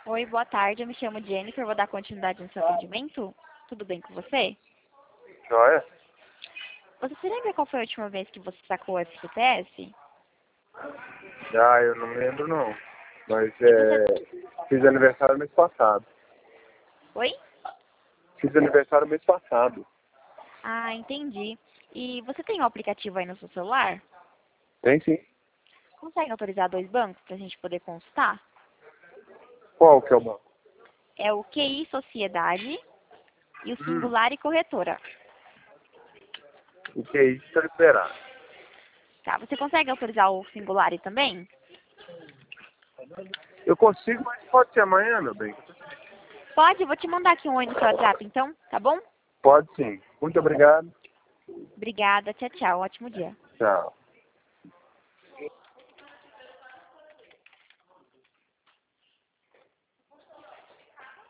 Oi, boa tarde. Eu me chamo Jennifer. Vou dar continuidade no seu atendimento. Tudo bem com você? Joia? Você se lembra qual foi a última vez que você sacou o FGTS? Ah, eu não lembro não. Mas E você... fiz aniversário mês passado. Oi? Fiz aniversário mês passado. Ah, entendi. E você tem um aplicativo aí no seu celular? Tem sim. Consegue autorizar dois bancos para a gente poder consultar? Qual que é o banco? É o QI Sociedade e o Hum, Singular e Corretora. o que é isso? Tá liberado. Tá, você consegue autorizar o Singular também? Eu consigo, mas pode ser amanhã, meu bem. Pode, eu vou te mandar aqui um oi no seu WhatsApp, então, tá bom? Pode sim. Muito obrigado. Obrigada, tchau, tchau. Ótimo dia. Tchau.